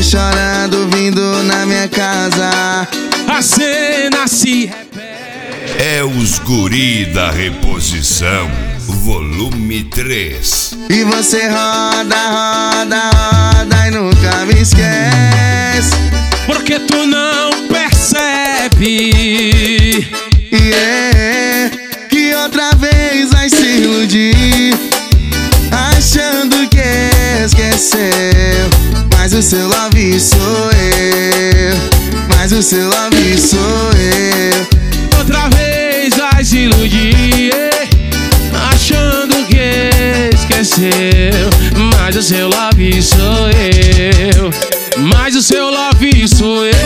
chorando vindo na minha casa. A cena se repete. É os guri da reposição, volume 3. E você roda, roda, roda e nunca me esquece. Porque tu não percebe que outra vez vai se iludir, achando que esqueceu. Mas o seu love sou eu, mas o seu love sou eu. Outra vez vai se iludir, achando que esqueceu. Mas o seu love sou eu, mas o seu love sou eu.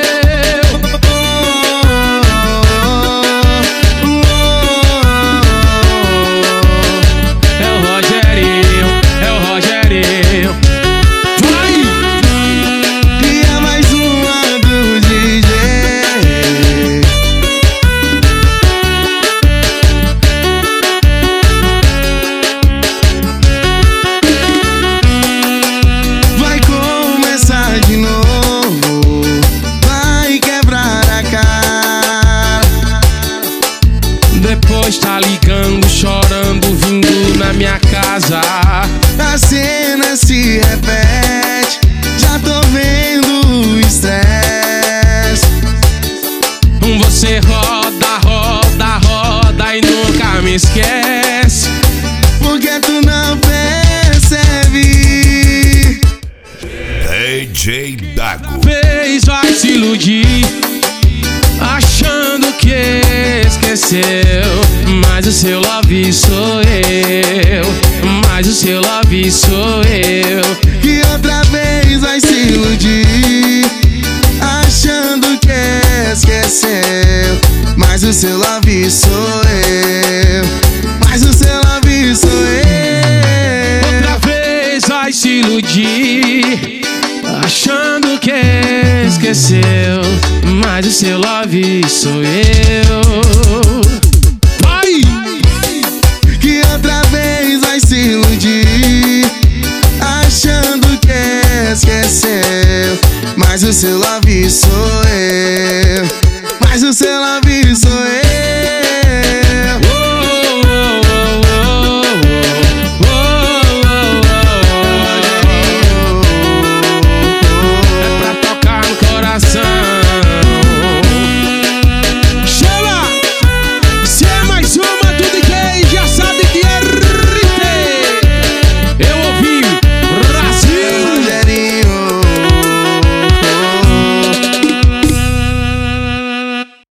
É o Rogerinho, é o Rogerinho. Vai! E é mais uma do DJ. Vai começar de novo, vai quebrar a cara. Depois tá ligando, chorando, vindo na minha casa. A cena se repete, já tô vendo o estresse. Você roda, roda, roda e nunca me esquece. Porque tu não percebe. DJ Dago. Fez vai se iludir, achando que esqueceu. Mas o seu love sou eu, mas o seu love sou eu. Que outra vez vai se iludir, achando que esqueceu. Mas o seu love sou eu, mas o seu love sou eu. Outra vez vai se iludir, achando que esqueceu. Mas o seu love sou eu. Vai! Que outra vez vai se iludir, achando que esqueceu. Mas o seu love